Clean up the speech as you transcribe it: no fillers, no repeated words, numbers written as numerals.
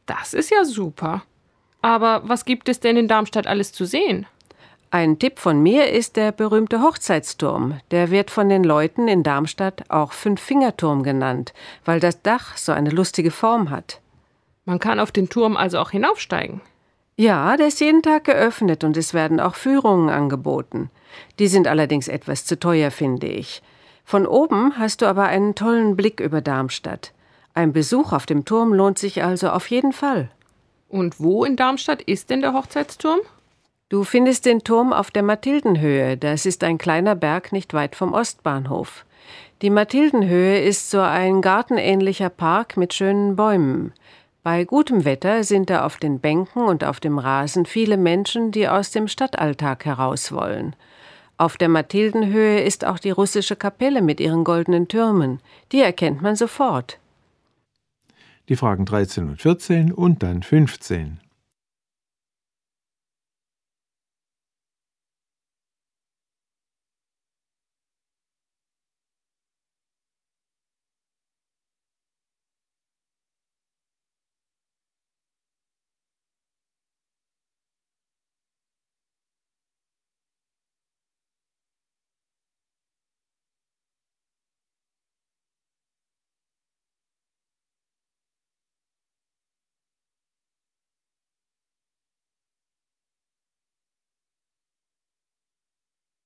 Das ist ja super. Aber was gibt es denn in Darmstadt alles zu sehen? Ein Tipp von mir ist der berühmte Hochzeitsturm. Der wird von den Leuten in Darmstadt auch Fünffingerturm genannt, weil das Dach so eine lustige Form hat. Man kann auf den Turm also auch hinaufsteigen. Ja, der ist jeden Tag geöffnet und es werden auch Führungen angeboten. Die sind allerdings etwas zu teuer, finde ich. Von oben hast du aber einen tollen Blick über Darmstadt. Ein Besuch auf dem Turm lohnt sich also auf jeden Fall. Und wo in Darmstadt ist denn der Hochzeitsturm? Du findest den Turm auf der Mathildenhöhe. Das ist ein kleiner Berg nicht weit vom Ostbahnhof. Die Mathildenhöhe ist so ein gartenähnlicher Park mit schönen Bäumen. Bei gutem Wetter sind da auf den Bänken und auf dem Rasen viele Menschen, die aus dem Stadtalltag heraus wollen. Auf der Mathildenhöhe ist auch die russische Kapelle mit ihren goldenen Türmen. Die erkennt man sofort. Die Fragen 13 und 14 und dann 15.